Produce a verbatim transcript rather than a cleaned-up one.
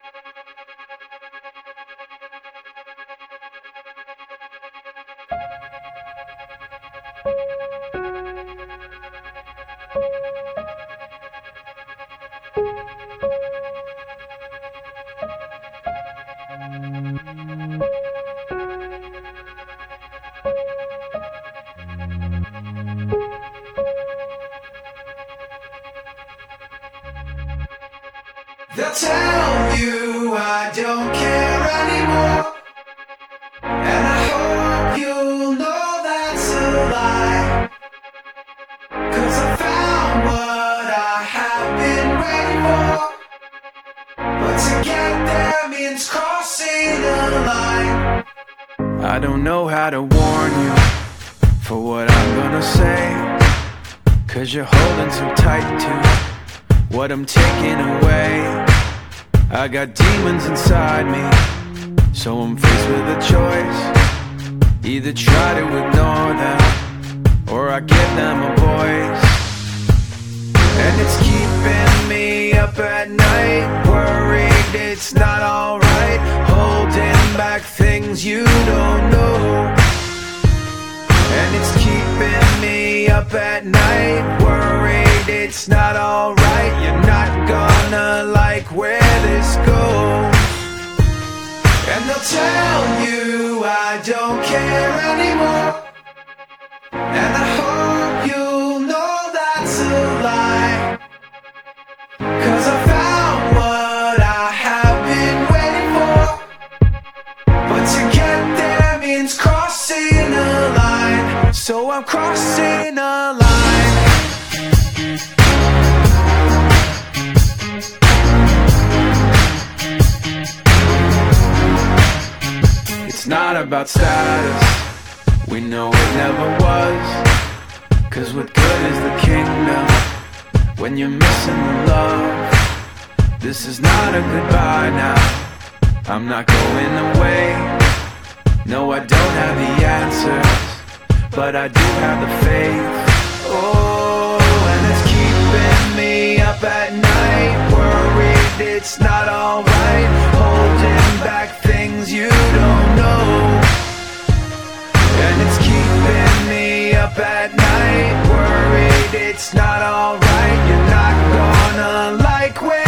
They'll tell you I don't care anymore, and I hope you'll know that's a lie. Cause I found what I have been waiting for, but to get there means crossing a line. I don't know how to warn you for what I'm gonna say, cause you're holding so tight to what I'm taking away. I got demons inside me, so I'm faced with a choice. Either try to ignore them, or I give them a voice. And it's keeping me up at night, worried it's not alright, holding back things you don't know. And it's keeping me up at night, worried it's not alright. You're not gonna like where this goes. And they'll tell you I don't care anymore, and I hope you'll know that's a lie. Cause I found what I have been waiting for, but to get there means crossing a line. So I'm crossing a line. It's not about status, we know it never was. Cause what good is the kingdom when you're missing the love? This is not a goodbye now, I'm not going away. No, I don't have the answers, but I do have the faith. Oh, and it's keeping me up at night, worried it's not alright, holding back things you don't know. And it's keeping me up at night, worried it's not alright. You're not gonna like where